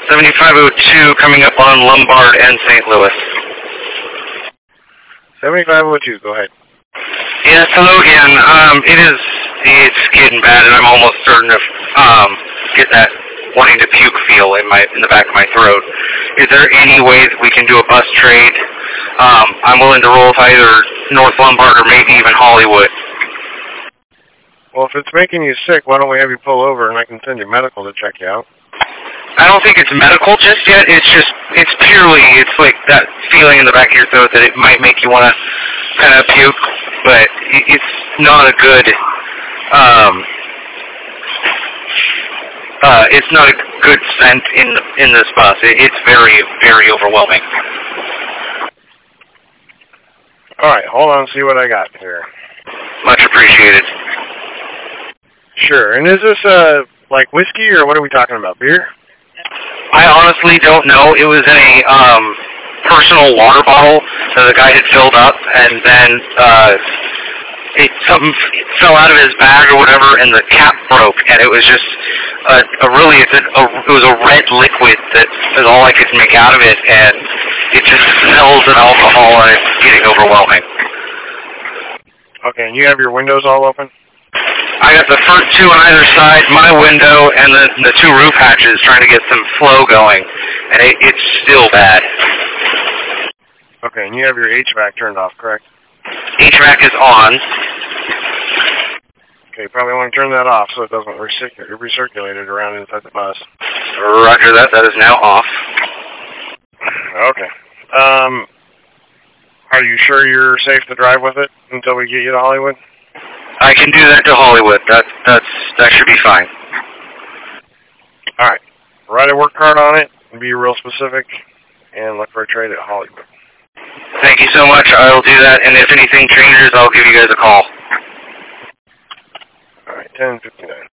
7502 coming up on Lombard and St. Louis. 7502, go ahead. Yes, hello again. It's getting bad, and I'm almost certain to get that wanting to puke feel in the back of my throat. Is there any way that we can do a bus trade? I'm willing to roll with either North Lombard or maybe even Hollywood. Well, if it's making you sick, why don't we have you pull over and I can send you medical to check you out? I don't think it's medical just yet. It's purely like that feeling in the back of your throat that it might make you want to kind of puke, but it's not a good, it's not a good scent in this bus. It's very, very overwhelming. All right, hold on, see what I got here. Much appreciated. Sure, and is this, like whiskey, or what are we talking about, beer? I honestly don't know. It was in a personal water bottle that the guy had filled up, and then something fell out of his bag or whatever, and the cap broke, and it was just it was a red liquid that is all I could make out of it, and it just smells of alcohol, and it's getting overwhelming. Okay, and you have your windows all open? I got the front two on either side, my window, and the two roof hatches trying to get some flow going, and it's still bad. Okay, and you have your HVAC turned off, correct? HVAC is on. Okay, you probably want to turn that off so it doesn't recirculate it around inside the bus. Roger that. That is now off. Okay. Are you sure you're safe to drive with it until we get you to Hollywood? I can do that to Hollywood. That should be fine. All right. Write a work card on it and be real specific and look for a trade at Hollywood. Thank you so much. I'll do that, and if anything changes, I'll give you guys a call. All right, 10:59.